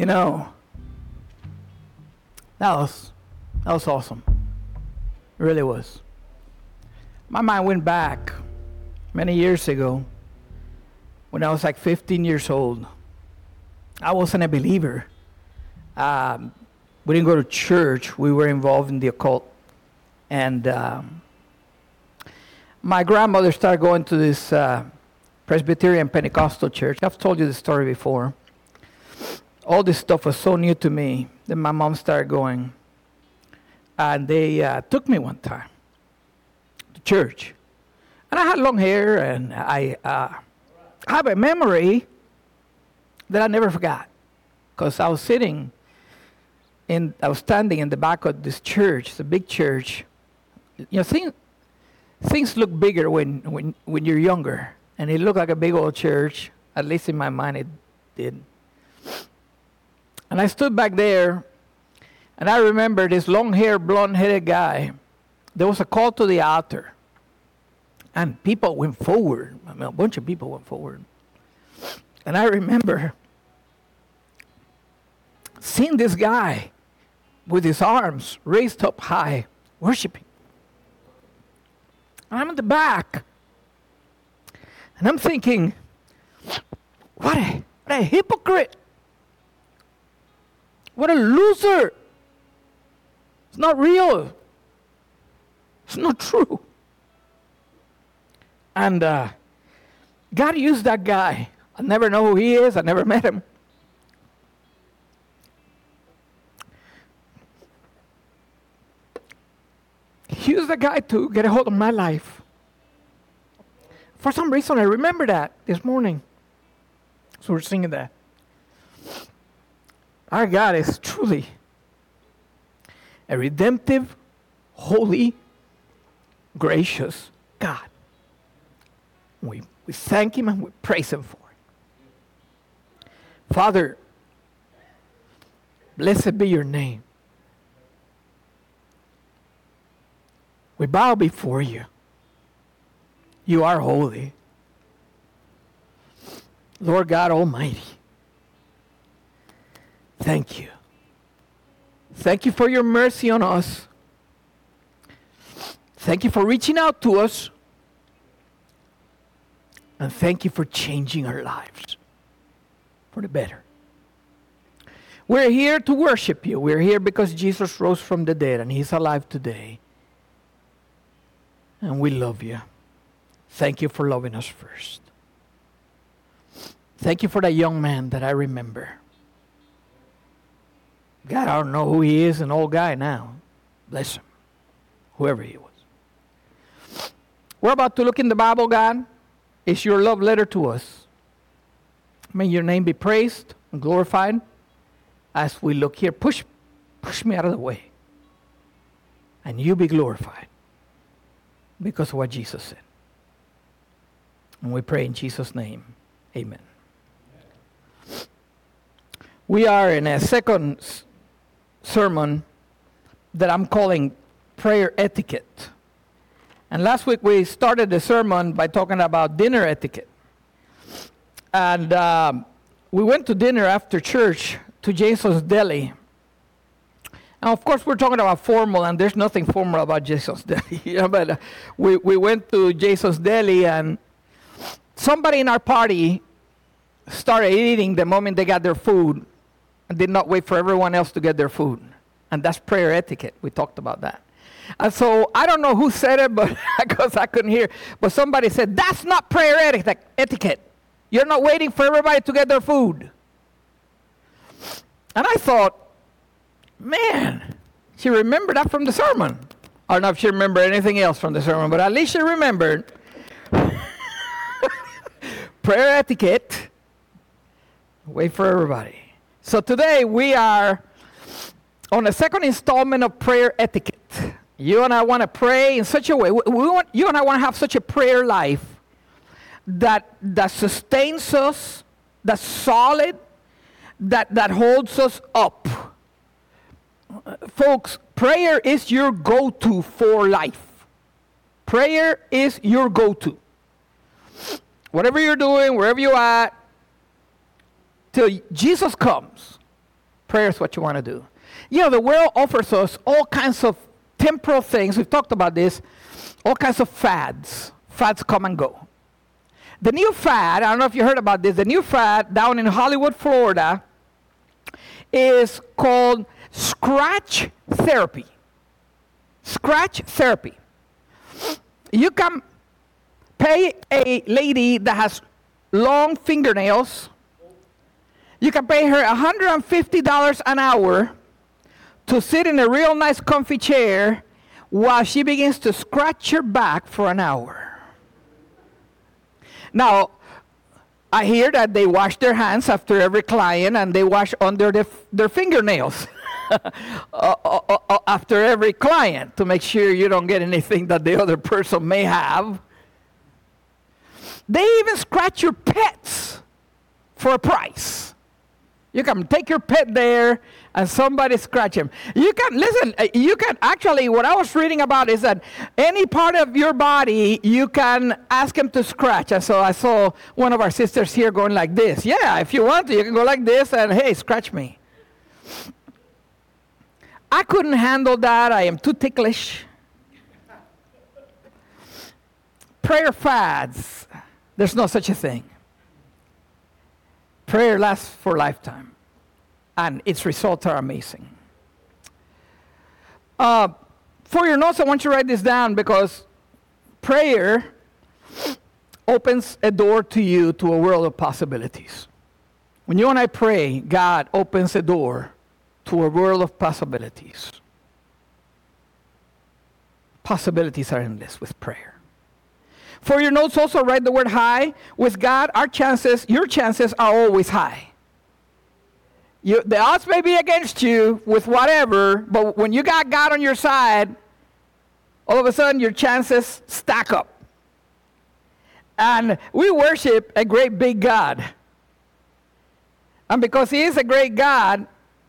You know, that was awesome. It really was. My mind went back many years ago when I was like 15 years old. I wasn't a believer. We didn't go to church. We were involved in the occult. And my grandmother started going to this Presbyterian Pentecostal church. I've told you this story before. All this stuff was so new to me. Then my mom started going. And they took me one time to church. And I had long hair, and I have a memory that I never forgot. Because I was standing in the back of this church. It's a big church. You know, things look bigger when you're younger. And it looked like a big old church. At least in my mind it did. And I stood back there, and I remember this long-haired, blonde-headed guy. There was a call to the altar. And people went forward. I mean, a bunch of people went forward. And I remember seeing this guy with his arms raised up high, worshiping. And I'm in the back. And I'm thinking, what a hypocrite. What a loser. It's not real. It's not true. And God used that guy. I never know who he is. I never met him. He used that guy to get a hold of my life. For some reason, I remember that this morning. So we're singing that. Our God is truly a redemptive, holy, gracious God. We thank Him and we praise Him for it. Father, blessed be your name. We bow before you. You are holy. Lord God Almighty, thank you. Thank you for your mercy on us. Thank you for reaching out to us. And thank you for changing our lives for the better. We're here to worship you. We're here because Jesus rose from the dead and He's alive today. And we love you. Thank you for loving us first. Thank you for that young man that I remember. God, I don't know who he is, an old guy now. Bless him, whoever he was. We're about to look in the Bible, God. It's your love letter to us. May your name be praised and glorified as we look here. Push me out of the way. And you be glorified because of what Jesus said. And we pray in Jesus' name. Amen. We are in a second sermon that I'm calling prayer etiquette. And last week we started the sermon by talking about dinner etiquette. And we went to dinner after church to Jesus Deli. And of course we're talking about formal, and there's nothing formal about Jesus Deli. But we went to Jesus Deli, and somebody in our party started eating the moment they got their food and did not wait for everyone else to get their food. And that's prayer etiquette. We talked about that. And so I don't know who said it, but because I couldn't hear. But somebody said, that's not prayer etiquette. You're not waiting for everybody to get their food. And I thought, man, she remembered that from the sermon. I don't know if she remembered anything else from the sermon, but at least she remembered prayer etiquette. Wait for everybody. So today we are on the second installment of prayer etiquette. You and I want to pray in such a way. You and I want to have such a prayer life that sustains us, that's solid, that holds us up. Folks, prayer is your go-to for life. Prayer is your go-to. Whatever you're doing, wherever you're at, till Jesus comes, prayer is what you want to do. You know, the world offers us all kinds of temporal things. We've talked about this. All kinds of fads. Fads come and go. The new fad, I don't know if you heard about this, the new fad down in Hollywood, Florida, is called scratch therapy. Scratch therapy. You can pay a lady that has long fingernails. You can pay her $150 an hour to sit in a real nice comfy chair while she begins to scratch your back for an hour. Now, I hear that they wash their hands after every client and they wash under their fingernails after every client to make sure you don't get anything that the other person may have. They even scratch your pets for a price. You can take your pet there and somebody scratch him. You can actually, what I was reading about is that any part of your body, you can ask him to scratch. And so I saw one of our sisters here going like this. Yeah, if you want to, you can go like this and, hey, scratch me. I couldn't handle that. I am too ticklish. Prayer fads. There's no such a thing. Prayer lasts for a lifetime, and its results are amazing. For your notes, I want you to write this down because prayer opens a door to you to a world of possibilities. When you and I pray, God opens a door to a world of possibilities. Possibilities are endless with prayer. For your notes, also write the word high. With God, your chances are always high. The odds may be against you with whatever, but when you got God on your side, all of a sudden your chances stack up. And we worship a great big God. And because He is a great God,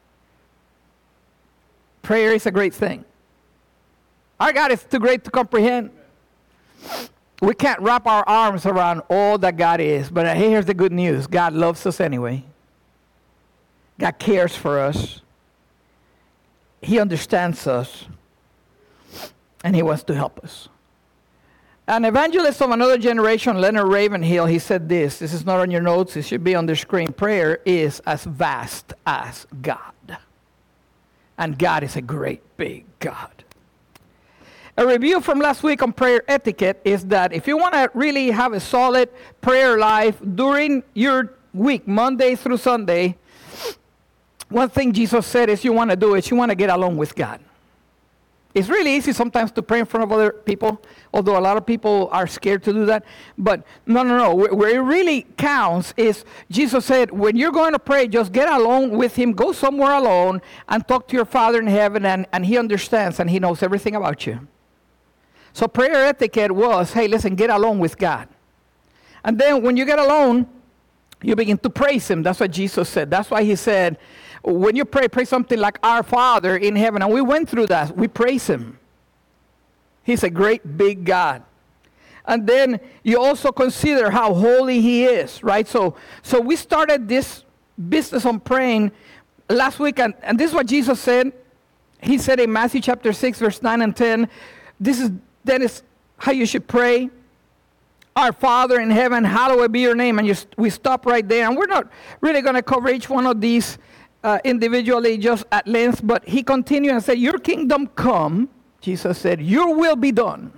prayer is a great thing. Our God is too great to comprehend. We can't wrap our arms around all that God is. But here's the good news. God loves us anyway. God cares for us. He understands us. And He wants to help us. An evangelist of another generation, Leonard Ravenhill, he said this. This is not on your notes. It should be on the screen. Prayer is as vast as God. And God is a great big God. A review from last week on prayer etiquette is that if you want to really have a solid prayer life during your week, Monday through Sunday, one thing Jesus said is you want to do is you want to get along with God. It's really easy sometimes to pray in front of other people, although a lot of people are scared to do that. But no. Where it really counts is Jesus said, when you're going to pray, just get along with Him. Go somewhere alone and talk to your Father in heaven, and He understands and He knows everything about you. So prayer etiquette was, hey, listen, get along with God. And then when you get alone, you begin to praise Him. That's what Jesus said. That's why He said, when you pray something like our Father in heaven. And we went through that. We praise Him. He's a great big God. And then you also consider how holy He is, right? So we started this business on praying last week. And this is what Jesus said. He said in Matthew chapter 6, verse 9 and 10, that is how you should pray. Our Father in heaven, hallowed be your name. And we stop right there. And we're not really going to cover each one of these individually just at length. But He continued and said, your kingdom come, Jesus said, your will be done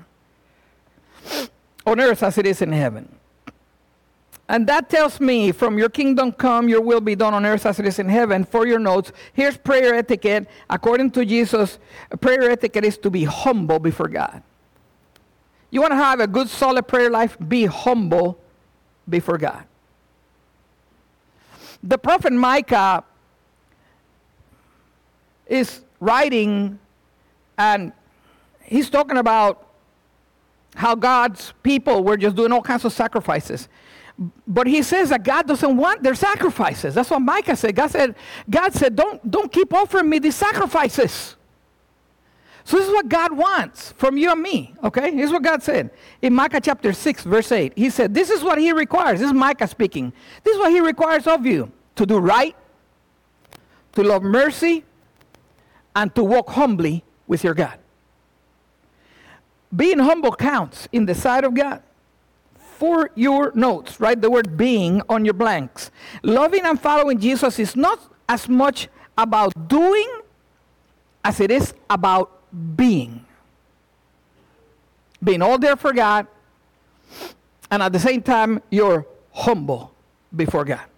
on earth as it is in heaven. And that tells me, from your kingdom come, your will be done on earth as it is in heaven. For your notes, here's prayer etiquette. According to Jesus, prayer etiquette is to be humble before God. You want to have a good, solid prayer life? Be humble before God. The prophet Micah is writing, and he's talking about how God's people were just doing all kinds of sacrifices. But he says that God doesn't want their sacrifices. That's what Micah said. God said, don't keep offering me these sacrifices. So this is what God wants from you and me, okay? Here's what God said in Micah chapter 6, verse 8. He said, this is what He requires. This is Micah speaking. This is what He requires of you. To do right, to love mercy, and to walk humbly with your God. Being humble counts in the sight of God. For your notes, write the word being on your blanks. Loving and following Jesus is not as much about doing as it is about being. Being all there for God, and at the same time, you're humble before God.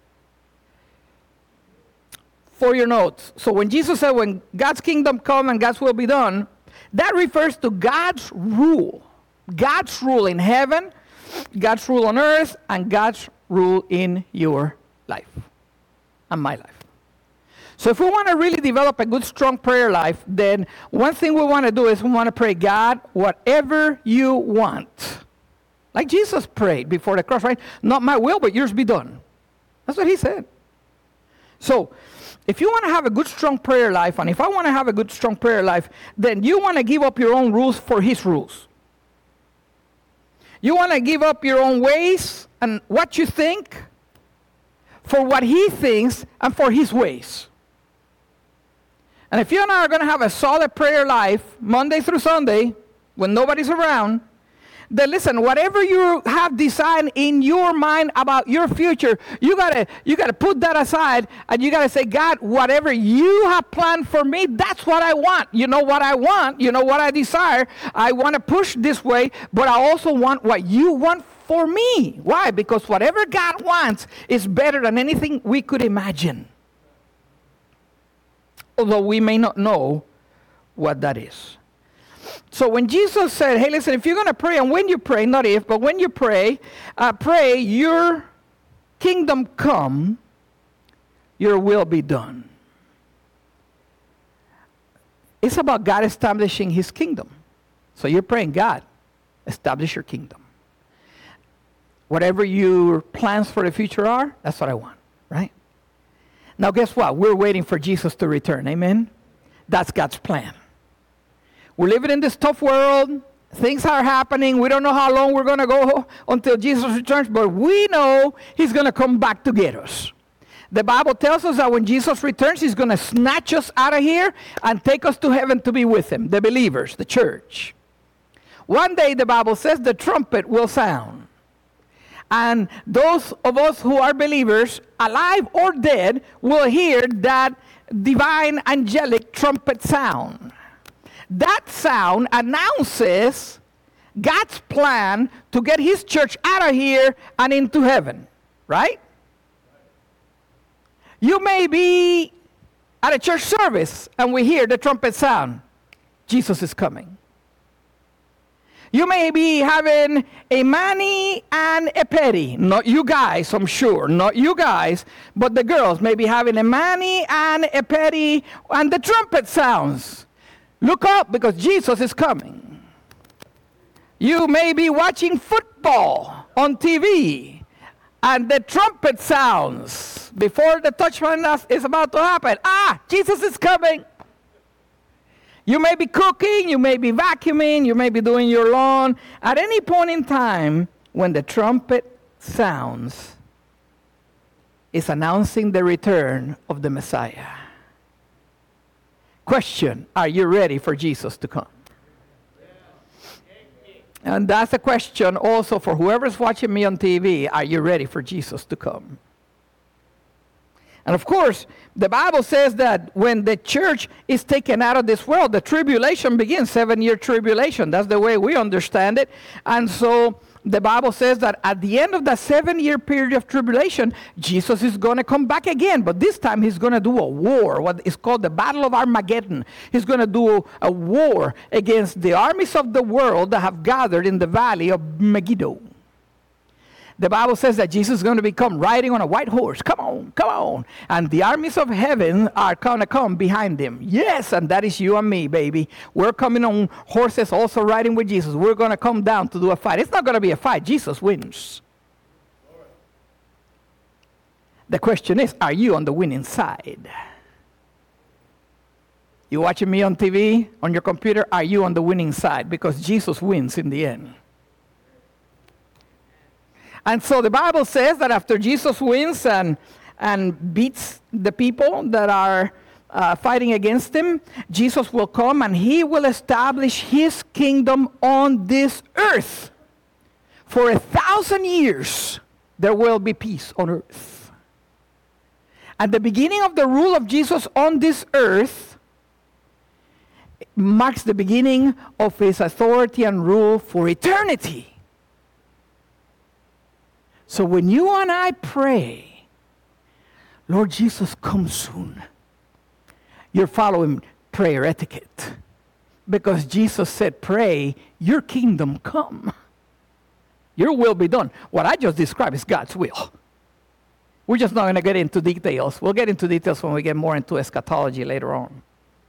For your notes. So when Jesus said, when God's kingdom come and God's will be done, that refers to God's rule. God's rule in heaven, God's rule on earth, and God's rule in your life and my life. So if we want to really develop a good, strong prayer life, then one thing we want to do is we want to pray, God, whatever you want. Like Jesus prayed before the cross, right? Not my will, but yours be done. That's what he said. So if you want to have a good, strong prayer life, and if I want to have a good, strong prayer life, then you want to give up your own rules for his rules. You want to give up your own ways and what you think for what he thinks and for his ways. And if you and I are going to have a solid prayer life, Monday through Sunday, when nobody's around, then listen, whatever you have designed in your mind about your future, you gotta put that aside, and you gotta say, God, whatever you have planned for me, that's what I want. You know what I want, you know what I desire. I want to push this way, but I also want what you want for me. Why? Because whatever God wants is better than anything we could imagine. Although we may not know what that is. So when Jesus said, hey, listen, if you're going to pray, and when you pray, not if, but when you pray, pray, your kingdom come, your will be done. It's about God establishing his kingdom. So you're praying, God, establish your kingdom. Whatever your plans for the future are, that's what I want, right? Now guess what? We're waiting for Jesus to return, amen? That's God's plan. We're living in this tough world. Things are happening. We don't know how long we're going to go until Jesus returns, but we know he's going to come back to get us. The Bible tells us that when Jesus returns, he's going to snatch us out of here and take us to heaven to be with him, the believers, the church. One day, the Bible says, the trumpet will sound. And those of us who are believers, alive or dead, will hear that divine angelic trumpet sound. That sound announces God's plan to get his church out of here and into heaven, right? You may be at a church service and we hear the trumpet sound. Jesus is coming. You may be having a mani and a pedi. Not you guys, I'm sure. Not you guys, but the girls may be having a mani and a pedi, and the trumpet sounds. Look up, because Jesus is coming. You may be watching football on TV, and the trumpet sounds before the touchdown is about to happen. Jesus is coming. You may be cooking, you may be vacuuming, you may be doing your lawn. At any point in time, when the trumpet sounds, it's announcing the return of the Messiah. Question, are you ready for Jesus to come? And that's a question also for whoever's watching me on TV. Are you ready for Jesus to come? And of course, the Bible says that when the church is taken out of this world, the tribulation begins, 7-year tribulation. That's the way we understand it. And so the Bible says that at the end of the 7-year period of tribulation, Jesus is going to come back again. But this time he's going to do a war, what is called the Battle of Armageddon. He's going to do a war against the armies of the world that have gathered in the valley of Megiddo. The Bible says that Jesus is going to become riding on a white horse. Come on, come on. And the armies of heaven are going to come behind him. Yes, and that is you and me, baby. We're coming on horses, also riding with Jesus. We're going to come down to do a fight. It's not going to be a fight. Jesus wins. The question is, are you on the winning side? You watching me on TV, on your computer? Are you on the winning side? Because Jesus wins in the end. And so the Bible says that after Jesus wins and beats the people that are fighting against him, Jesus will come and he will establish his kingdom on this earth. For 1,000 years, there will be peace on earth. At the beginning of the rule of Jesus on this earth marks the beginning of his authority and rule for eternity. So when you and I pray, Lord Jesus, come soon, you're following prayer etiquette. Because Jesus said, pray, your kingdom come. Your will be done. What I just described is God's will. We're just not going to get into details. We'll get into details when we get more into eschatology later on.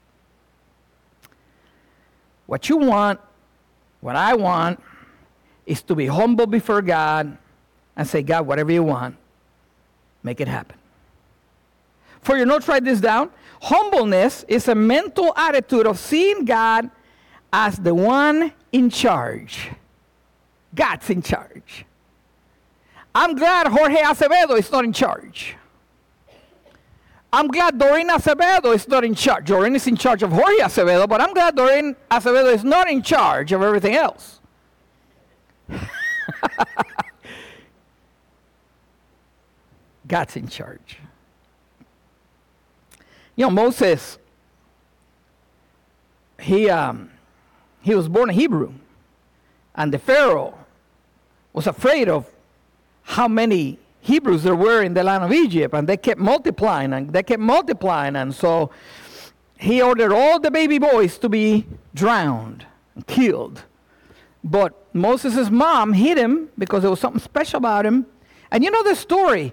What you want, what I want, is to be humble before God and say, God, whatever you want, make it happen. For you notes, write this down. Humbleness is a mental attitude of seeing God as the one in charge. God's in charge. I'm glad Jorge Acevedo is not in charge. I'm glad Doreen Acevedo is not in charge. Doreen is in charge of Jorge Acevedo, but I'm glad Doreen Acevedo is not in charge of everything else. God's in charge. You know, Moses, he was born a Hebrew, and the Pharaoh was afraid of how many Hebrews there were in the land of Egypt, and they kept multiplying, and so he ordered all the baby boys to be drowned and killed. But Moses' mom hid him because there was something special about him. And you know the story.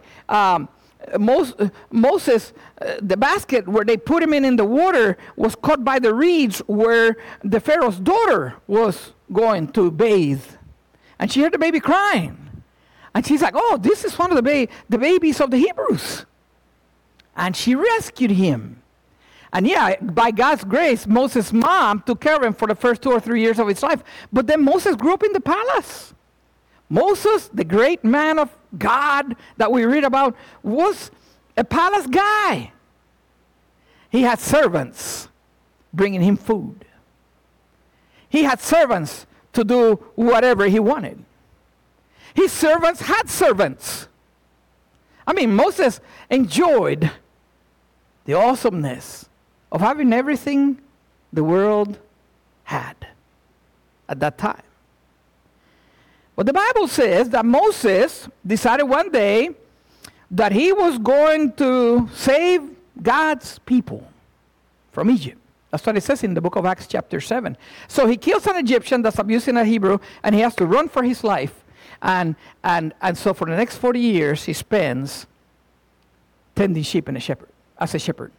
Moses, the basket where they put him in the water was caught by the reeds where the Pharaoh's daughter was going to bathe. And she heard the baby crying. And she's like, oh, this is one of the babies of the Hebrews. And she rescued him. And yeah, by God's grace, Moses' mom took care of him for the first 2 or 3 years of his life. But then Moses grew up in the palace. Moses, the great man of God that we read about, was a palace guy. He had servants bringing him food. He had servants to do whatever he wanted. His servants had servants. I mean, Moses enjoyed the awesomeness of having everything the world had at that time. But the Bible says that Moses decided one day that he was going to save God's people from Egypt. That's what it says in the book of Acts chapter 7. So he kills an Egyptian that's abusing a Hebrew, and he has to run for his life. And so for the next 40 years, he spends tending sheep as a shepherd.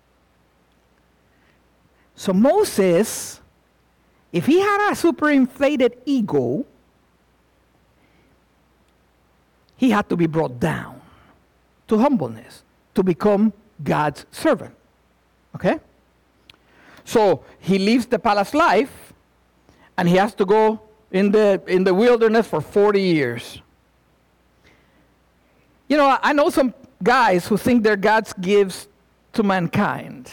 So Moses, if he had a superinflated ego, he had to be brought down to humbleness to become God's servant. Okay? So he leaves the palace life, and he has to go in the wilderness for 40 years. You know, I know some guys who think they're God's gifts to mankind.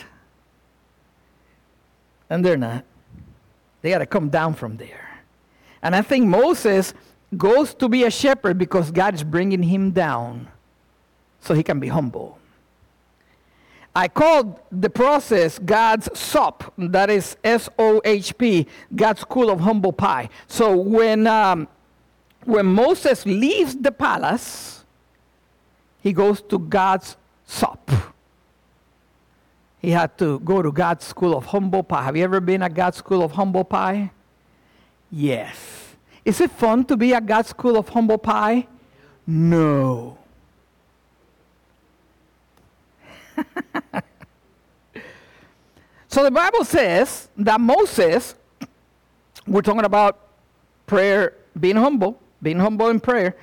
And they're not. They got to come down from there. And I think Moses goes to be a shepherd because God is bringing him down so he can be humble. I called the process God's SOP, that is SOHP, God's School of Humble Pie. So when Moses leaves the palace, he goes to God's SOP. He had to go to God's School of Humble Pie. Have you ever been at God's School of Humble Pie? Yes. Is it fun to be at God's School of Humble Pie? No. So the Bible says that Moses, we're talking about prayer, being humble in prayer.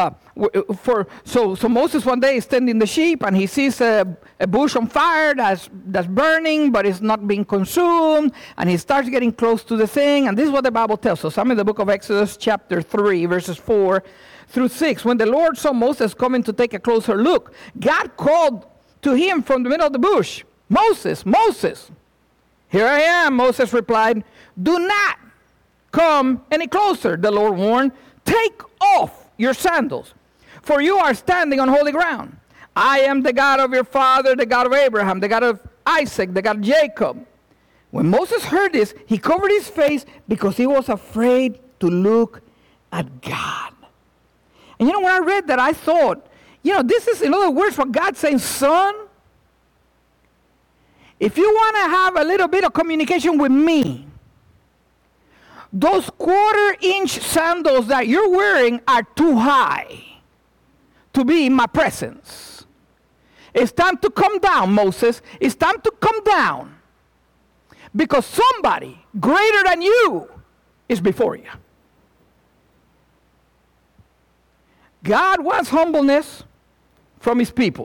So Moses one day is tending the sheep, and he sees a bush on fire that's burning, but it's not being consumed, and he starts getting close to the thing. And this is what the Bible tells us. I'm in the book of Exodus chapter 3, verses 4 through 6. When the Lord saw Moses coming to take a closer look, God called to him from the middle of the bush, Moses, Moses. Here I am, Moses replied. Do not come any closer, the Lord warned. Take off your sandals, for you are standing on holy ground. I am the God of your father, the God of Abraham, the God of Isaac, the God of Jacob. When Moses heard this, he covered his face because he was afraid to look at God. And when I read that, I thought, this is, in other words, what God's saying, son, if you want to have a little bit of communication with me, those 1/4-inch sandals that you're wearing are too high to be in my presence. It's time to come down, Moses. It's time to come down. Because somebody greater than you is before you. God wants humbleness from his people.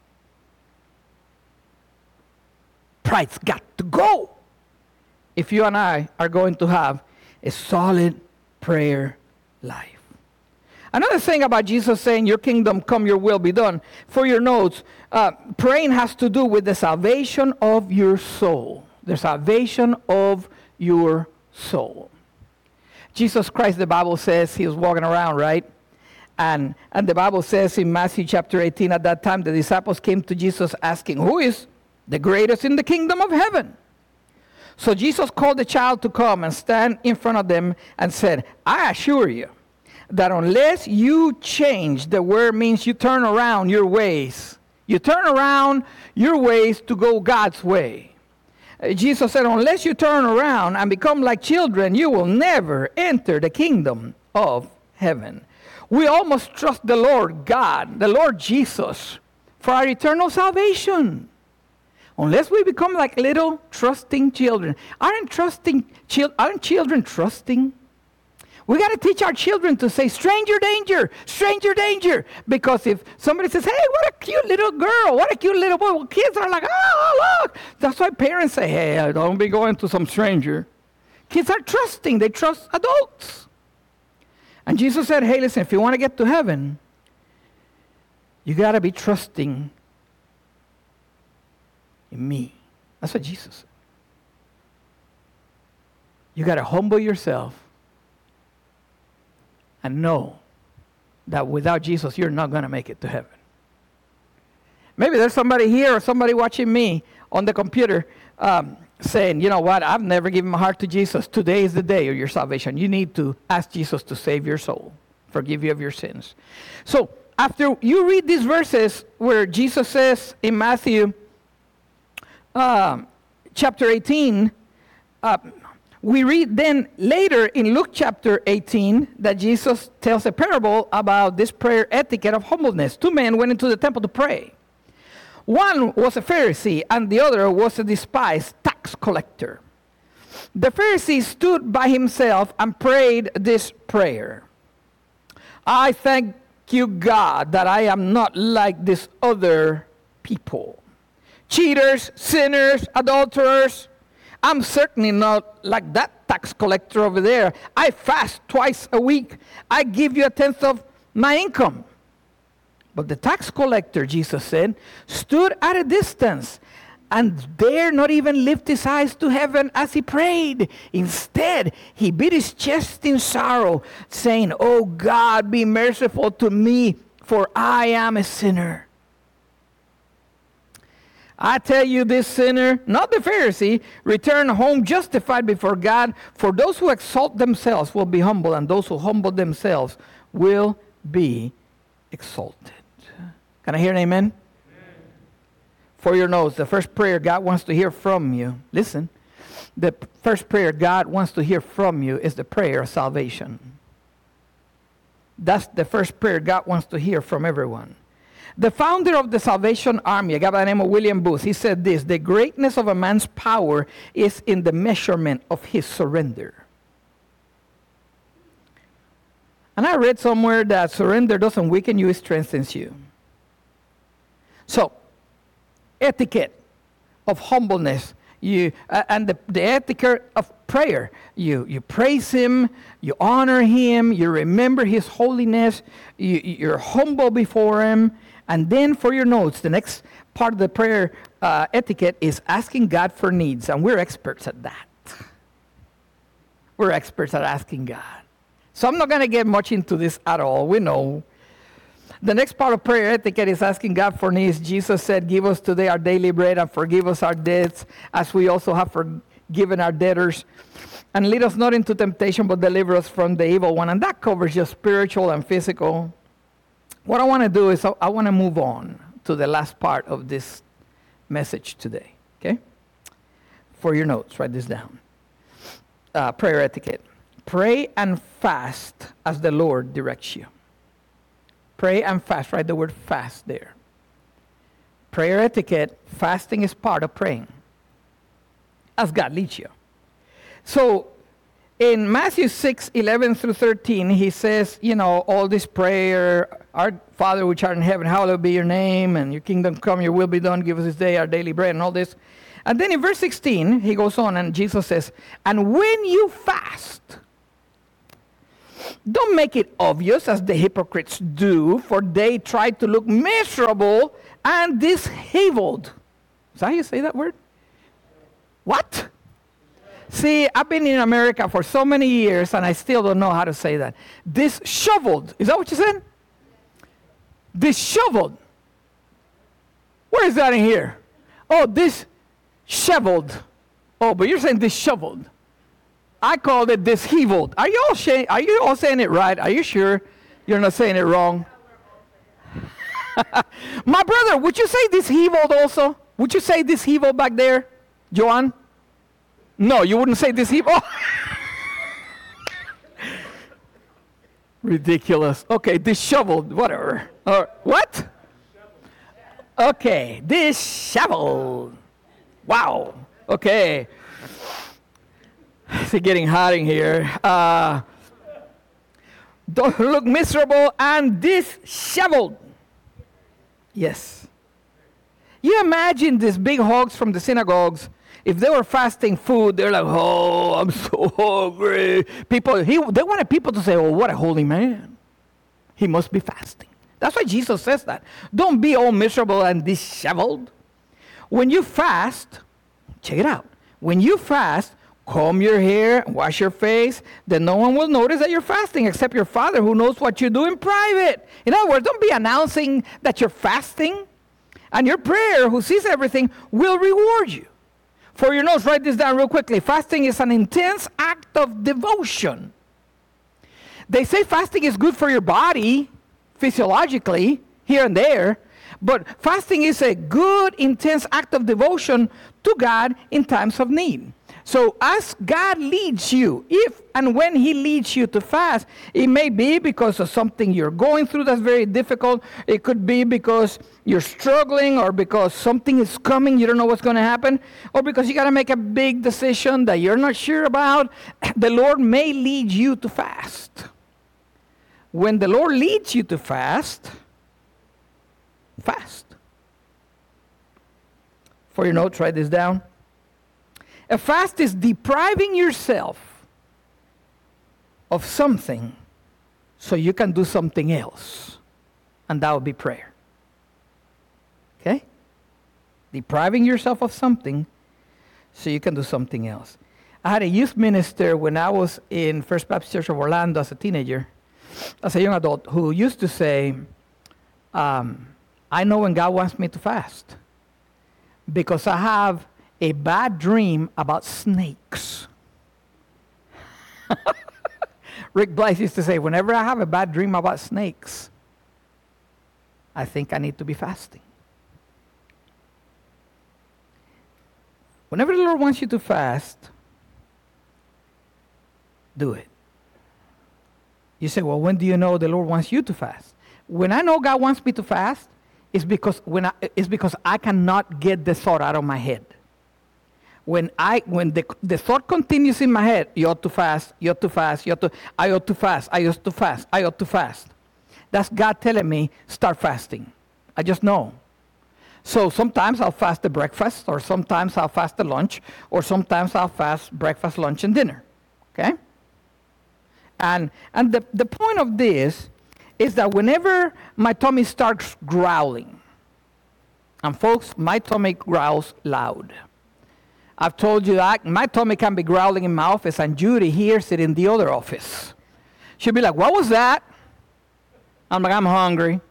Pride's got to go if you and I are going to have a solid prayer life. Another thing about Jesus saying, your kingdom come, your will be done. For your notes, praying has to do with the salvation of your soul. The salvation of your soul. Jesus Christ, the Bible says, he was walking around, right? And the Bible says in Matthew chapter 18, at that time the disciples came to Jesus asking, who is the greatest in the kingdom of heaven? So Jesus called the child to come and stand in front of them and said, I assure you that unless you change, the word means you turn around your ways. You turn around your ways to go God's way. Jesus said, unless you turn around and become like children, you will never enter the kingdom of heaven. We almost trust the Lord God, the Lord Jesus, for our eternal salvation. Unless we become like little trusting children. Aren't children trusting? We got to teach our children to say, stranger danger, stranger danger. Because if somebody says, hey, what a cute little girl, what a cute little boy. Well, kids are like, oh, look. That's why parents say, hey, don't be going to some stranger. Kids are trusting. They trust adults. And Jesus said, hey, listen, if you want to get to heaven, you got to be trusting in me. That's what Jesus said. You got to humble yourself and know that without Jesus, you're not going to make it to heaven. Maybe there's somebody here or somebody watching me on the computer saying, you know what, I've never given my heart to Jesus. Today is the day of your salvation. You need to ask Jesus to save your soul, forgive you of your sins. So after you read these verses where Jesus says in Matthew chapter 18, we read then later in Luke chapter 18 that Jesus tells a parable about this prayer etiquette of humbleness. 2 men went into the temple to pray. One was a Pharisee and the other was a despised tax collector. The Pharisee stood by himself and prayed this prayer. I thank you, God, that I am not like this other people. Cheaters, sinners, adulterers. I'm certainly not like that tax collector over there. I fast twice a week. I give you 1/10 of my income. But the tax collector, Jesus said, stood at a distance and dared not even lift his eyes to heaven as he prayed. Instead, he beat his chest in sorrow, saying, "Oh God, be merciful to me, for I am a sinner." I tell you, this sinner, not the Pharisee, returned home justified before God. For those who exalt themselves will be humble, and those who humble themselves will be exalted. Can I hear an amen? For your notes, the first prayer God wants to hear from you, listen, the first prayer God wants to hear from you is the prayer of salvation. That's the first prayer God wants to hear from everyone. The founder of the Salvation Army, a guy by the name of William Booth, he said this: the greatness of a man's power is in the measurement of his surrender. And I read somewhere that surrender doesn't weaken you, it strengthens you. So, etiquette of humbleness, and the etiquette of prayer. You praise Him, you honor Him, you remember His holiness, you're humble before Him. And then for your notes, the next part of the prayer etiquette is asking God for needs, and we're experts at that. We're experts at asking God. So I'm not going to get much into this at all. We know. The next part of prayer etiquette is asking God for needs. Jesus said, give us today our daily bread and forgive us our debts as we also have forgiven our debtors. And lead us not into temptation, but deliver us from the evil one. And that covers just spiritual and physical. What I want to do is I want to move on to the last part of this message today. Okay? For your notes, write this down. Prayer etiquette. Pray and fast as the Lord directs you. Pray and fast. Write the word fast there. Prayer etiquette, fasting is part of praying as God leads you. So in Matthew 6:11-13, he says, all this prayer, our Father which art in heaven, hallowed be your name, and your kingdom come, your will be done, give us this day our daily bread, and all this. And then in verse 16, he goes on, and Jesus says, and when you fast, don't make it obvious as the hypocrites do, for they try to look miserable and disheveled. Is that how you say that word? What? See, I've been in America for so many years, and I still don't know how to say that. Disheveled. Is that what you said? Disheveled. Where is that in here? Oh, disheveled. Oh, but you're saying disheveled. I called it disheveled. Are you all saying it right? Are you sure you're not saying it wrong? My brother, would you say disheveled also? Would you say disheveled back there, Joan? No, you wouldn't say disheveled. Oh. Ridiculous. Okay, disheveled, whatever. What? Okay, disheveled. Wow. Okay. It's getting hot in here. Don't look miserable and disheveled. Yes. You imagine these big hogs from the synagogues. If they were fasting food, they're like, oh, I'm so hungry. They wanted people to say, oh, what a holy man. He must be fasting. That's why Jesus says that. Don't be all miserable and disheveled. When you fast, check it out. When you fast, comb your hair, wash your face, then no one will notice that you're fasting except your Father who knows what you do in private. In other words, don't be announcing that you're fasting, and your prayer, who sees everything, will reward you. For your notes, write this down real quickly. Fasting is an intense act of devotion. They say fasting is good for your body, physiologically, here and there, but fasting is a good, intense act of devotion to God in times of need. So as God leads you, if and when he leads you to fast, it may be because of something you're going through that's very difficult. It could be because you're struggling, or because something is coming, you don't know what's going to happen, or because you got to make a big decision that you're not sure about. The Lord may lead you to fast. When the Lord leads you to fast, fast. For your notes, write this down. A fast is depriving yourself of something so you can do something else. And that would be prayer. Okay? Depriving yourself of something so you can do something else. I had a youth minister when I was in First Baptist Church of Orlando as a teenager, as a young adult, who used to say, I know when God wants me to fast because I have a bad dream about snakes. Rick Blythe used to say, whenever I have a bad dream about snakes, I think I need to be fasting. Whenever the Lord wants you to fast, do it. You say, well, when do you know the Lord wants you to fast? When I know God wants me to fast, it's because I cannot get the thought out of my head. When the thought continues in my head, you ought to fast, you ought to fast, I ought to fast, I ought to fast, I ought to fast. That's God telling me, start fasting. I just know. So sometimes I'll fast the breakfast, or sometimes I'll fast the lunch, or sometimes I'll fast breakfast, lunch, and dinner. Okay? And the point of this is that whenever my tummy starts growling, And folks, my tummy growls loud. I've told you that. My tummy can be growling in my office, and Judy hears it in the other office. She'll be like, what was that? I'm like, I'm hungry.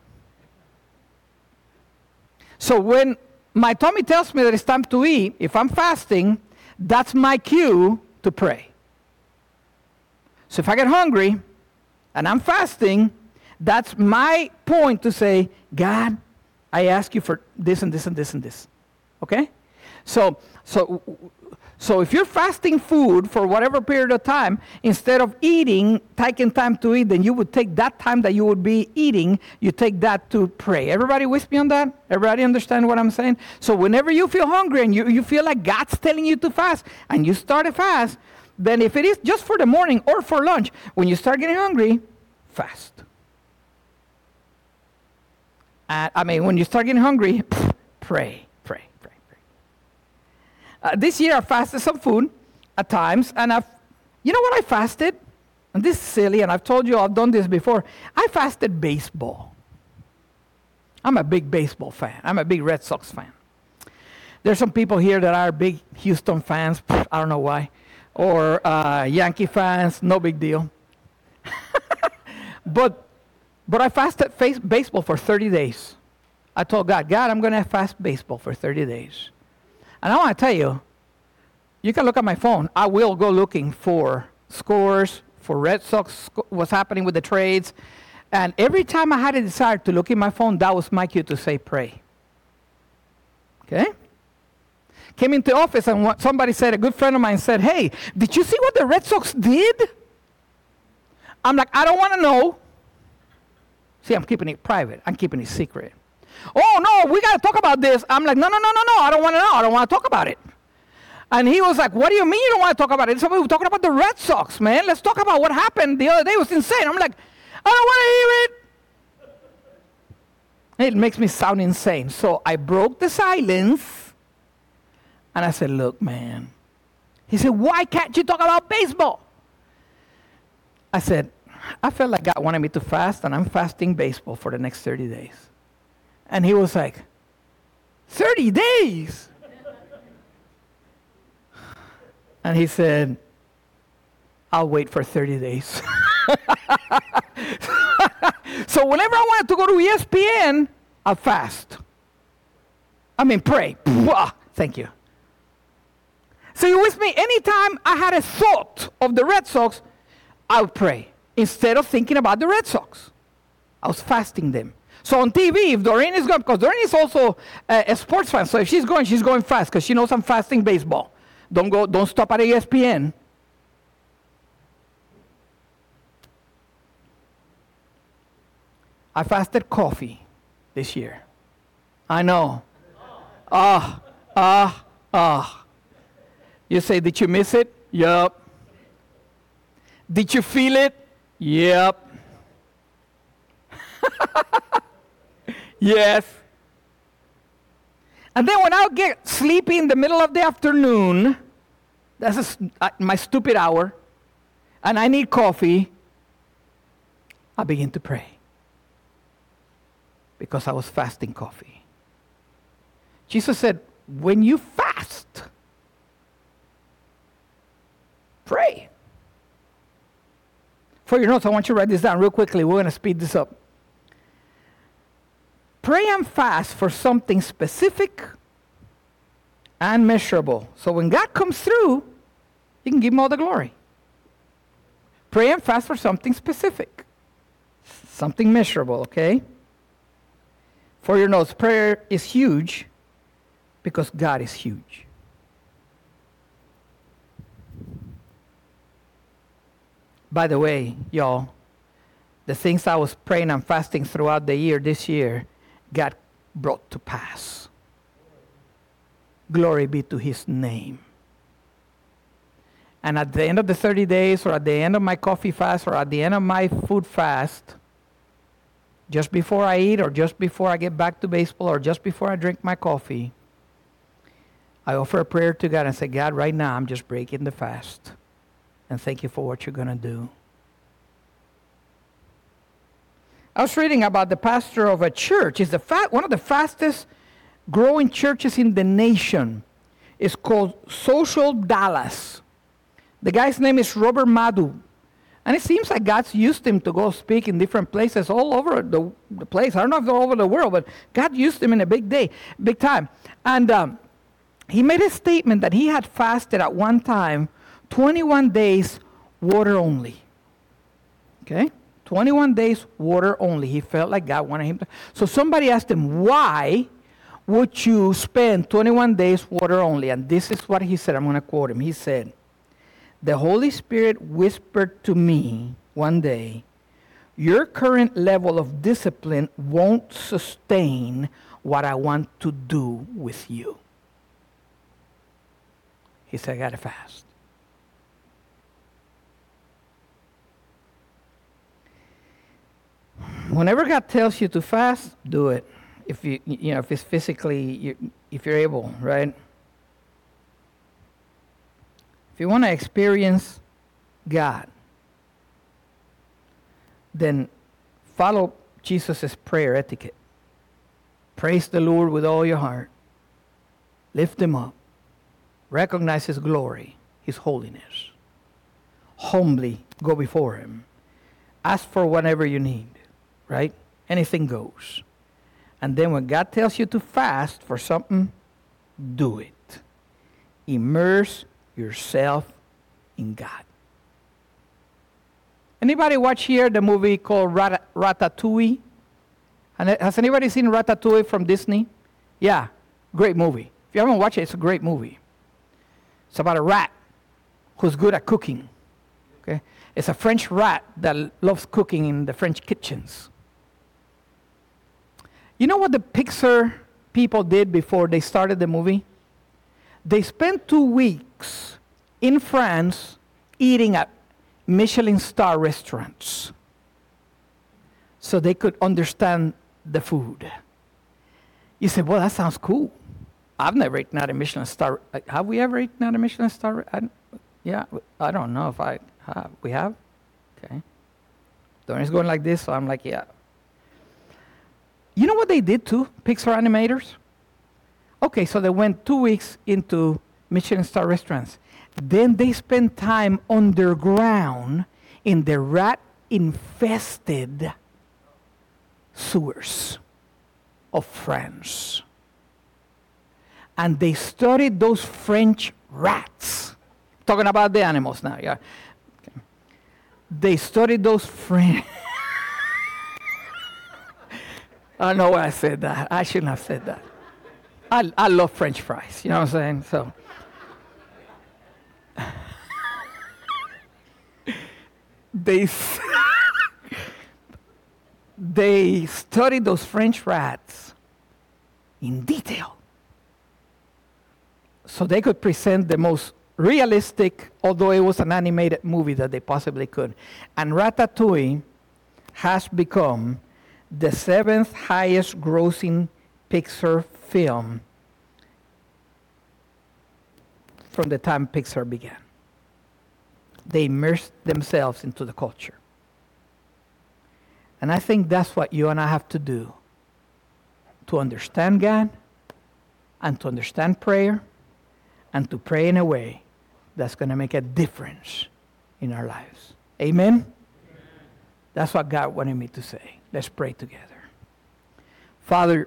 So when my tummy tells me that it's time to eat, if I'm fasting, that's my cue to pray. So if I get hungry and I'm fasting, that's my point to say, God, I ask you for this and this and this and this. Okay? So if you're fasting food for whatever period of time, instead of eating, taking time to eat, then you would take that time that you would be eating, you take that to pray. Everybody with me on that? Everybody understand what I'm saying? So whenever you feel hungry and you feel like God's telling you to fast, and you start a fast, then if it is just for the morning or for lunch, when you start getting hungry, fast. When you start getting hungry, pray. This year I fasted some food at times, and you know what I fasted? And this is silly, and I've told you I've done this before. I fasted baseball. I'm a big baseball fan. I'm a big Red Sox fan. There's some people here that are big Houston fans. I don't know why. Or Yankee fans. No big deal. But I fasted baseball for 30 days. I told God, I'm going to fast baseball for 30 days. And I want to tell you, you can look at my phone. I will go looking for scores, for Red Sox, what's happening with the trades. And every time I had a desire to look in my phone, that was my cue to say pray. Okay? Came into the office and somebody said, a good friend of mine said, hey, did you see what the Red Sox did? I'm like, I don't want to know. See, I'm keeping it private. I'm keeping it secret. Oh, no, we got to talk about this. I'm like, no, I don't want to know. I don't want to talk about it. And he was like, what do you mean you don't want to talk about it? Somebody was talking about the Red Sox, man. Let's talk about what happened the other day. It was insane. I'm like, I don't want to hear it. It makes me sound insane. So I broke the silence, and I said, look, man. He said, why can't you talk about baseball? I said, I felt like God wanted me to fast, and I'm fasting baseball for the next 30 days. And he was like, 30 days? And he said, I'll wait for 30 days. So whenever I wanted to go to ESPN, I'll fast. Pray. Thank you. So you with me? Anytime I had a thought of the Red Sox, I would pray instead of thinking about the Red Sox. I was fasting them. So on TV, if Doreen is going, because Doreen is also a sports fan, so if she's going fast because she knows I'm fasting baseball. Don't stop at ESPN. I fasted coffee this year. I know. You say, did you miss it? Yup. Did you feel it? Yep. Yes. And then when I get sleepy in the middle of the afternoon, that's my stupid hour, and I need coffee, I begin to pray. Because I was fasting coffee. Jesus said, when you fast, pray. For your notes, I want you to write this down real quickly. We're going to speed this up. Pray and fast for something specific and measurable. So when God comes through, you can give him all the glory. Pray and fast for something specific. Something measurable, okay? For your notes, prayer is huge because God is huge. By the way, y'all, the things I was praying and fasting throughout the year, this year, God brought to pass. Glory be to his name. And at the end of the 30 days, or at the end of my coffee fast, or at the end of my food fast, just before I eat, or just before I get back to baseball, or just before I drink my coffee, I offer a prayer to God and say, God, right now I'm just breaking the fast. And thank you for what you're going to do. I was reading about the pastor of a church. He's one of the fastest growing churches in the nation. It's called Social Dallas. The guy's name is Robert Madu. And it seems like God's used him to go speak in different places all over the place. I don't know if they're all over the world, but God used him in a big time. And he made a statement that he had fasted at one time 21 days, water only. Okay? 21 days, water only. He felt like God wanted him to. So somebody asked him, why would you spend 21 days, water only? And this is what he said. I'm going to quote him. He said, the Holy Spirit whispered to me one day, your current level of discipline won't sustain what I want to do with you. He said, I got to fast. Whenever God tells you to fast, do it. If if it's physically, if you're able, right? If you want to experience God, then follow Jesus' prayer etiquette. Praise the Lord with all your heart. Lift him up. Recognize his glory, his holiness. Humbly go before him. Ask for whatever you need, right? Anything goes. And then when God tells you to fast for something, do it. Immerse yourself in God. Anybody watch here the movie called Ratatouille? And has anybody seen Ratatouille from Disney? Yeah, great movie. If you haven't watched it, it's a great movie. It's about a rat who's good at cooking. Okay? It's a French rat that loves cooking in the French kitchens. You know what the Pixar people did before they started the movie? They spent 2 weeks in France eating at Michelin star restaurants so they could understand the food. You say, well, that sounds cool. I've never eaten at a Michelin star. Have we ever eaten at a Michelin star? I don't know if I have. We have? Okay. Donnie's going like this, so I'm like, yeah. You know what they did too, Pixar animators? Okay, so they went 2 weeks into Michelin star restaurants. Then they spent time underground in the rat-infested sewers of France. And they studied those French rats. Talking about the animals now, yeah. Okay. They studied those French... I don't know why I said that. I shouldn't have said that. I love French fries, you know what I'm saying? So, they studied those French rats in detail so they could present the most realistic, although it was an animated movie, that they possibly could. And Ratatouille has become the 7th highest grossing Pixar film from the time Pixar began. They immersed themselves into the culture. And I think that's what you and I have to do to understand God and to understand prayer and to pray in a way that's going to make a difference in our lives. Amen? That's what God wanted me to say. Let's pray together. Father,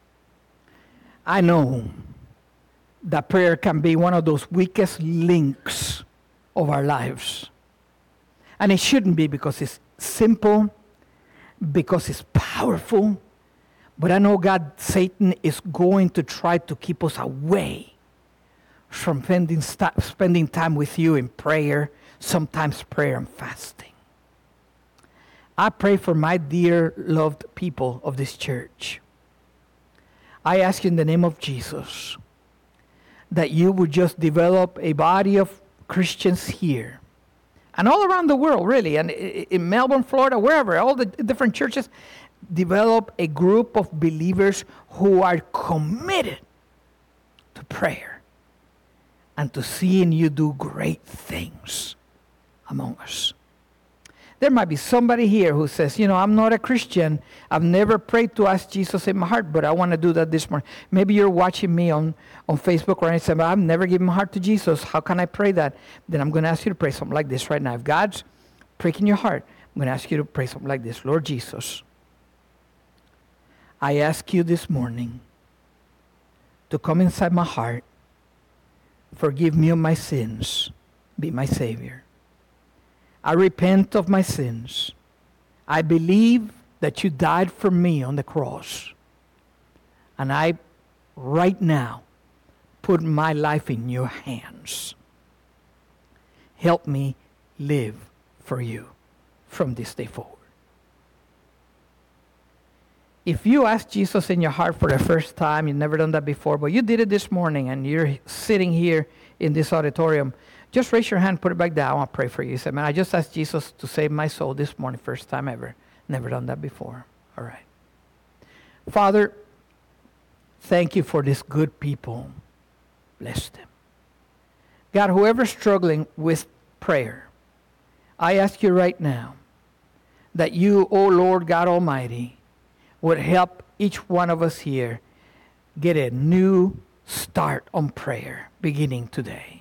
I know that prayer can be one of those weakest links of our lives. And it shouldn't be, because it's simple, because it's powerful. But I know, God, Satan is going to try to keep us away from spending time with you in prayer, sometimes prayer and fasting. I pray for my dear, loved people of this church. I ask you in the name of Jesus that you would just develop a body of Christians here and all around the world, really, and in Melbourne, Florida, wherever, all the different churches, develop a group of believers who are committed to prayer and to seeing you do great things among us. There might be somebody here who says, I'm not a Christian. I've never prayed to ask Jesus in my heart, but I want to do that this morning. Maybe you're watching me on Facebook or anything, but I've never given my heart to Jesus. How can I pray that? Then I'm going to ask you to pray something like this right now. If God's pricking your heart, I'm going to ask you to pray something like this. Lord Jesus, I ask you this morning to come inside my heart, forgive me of my sins, be my Savior. I repent of my sins. I believe that you died for me on the cross. And I, right now, put my life in your hands. Help me live for you from this day forward. If you ask Jesus in your heart for the first time, you've never done that before, but you did it this morning and you're sitting here in this auditorium, just raise your hand, put it back down. I want to pray for you. You say, man, I just asked Jesus to save my soul this morning, first time ever. Never done that before. All right. Father, thank you for these good people. Bless them. God, whoever's struggling with prayer, I ask you right now that you, O Lord God Almighty, would help each one of us here get a new start on prayer beginning today.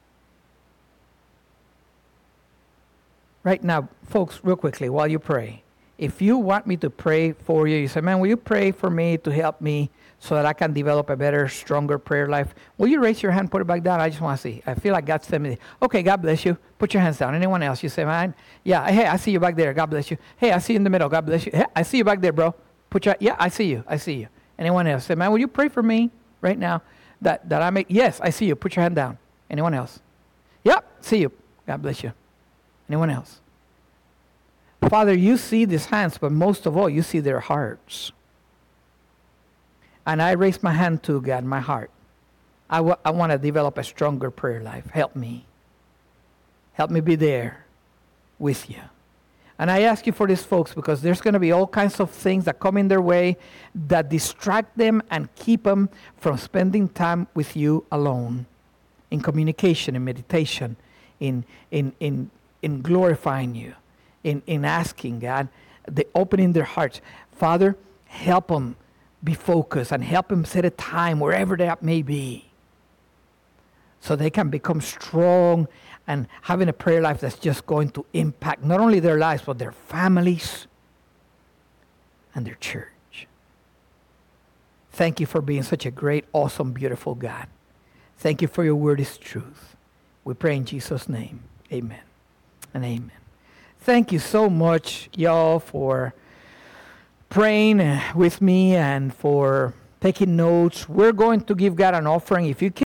Right now, folks, real quickly, while you pray, if you want me to pray for you, you say, man, will you pray for me to help me so that I can develop a better, stronger prayer life? Will you raise your hand, put it back down? I just want to see. I feel like God's telling me, okay, God bless you. Put your hands down. Anyone else? You say, man, yeah, hey, I see you back there. God bless you. Hey, I see you in the middle. God bless you. Hey, I see you back there, bro. Yeah, I see you. I see you. Anyone else? Say, man, will you pray for me right now that I may, yes, I see you. Put your hand down. Anyone else? Yep, see you. God bless you. Anyone else? Father, you see these hands, but most of all, you see their hearts. And I raise my hand to God, my heart. I want to develop a stronger prayer life. Help me. Help me be there with you. And I ask you for these folks because there's going to be all kinds of things that come in their way that distract them and keep them from spending time with you alone, in communication, in meditation, in glorifying you, in asking God, opening their hearts. Father, help them be focused and help them set a time wherever that may be so they can become strong and having a prayer life that's just going to impact not only their lives, but their families and their church. Thank you for being such a great, awesome, beautiful God. Thank you for your word is truth. We pray in Jesus' name. Amen and amen. Thank you so much, y'all, for praying with me and for taking notes. We're going to give God an offering. If you can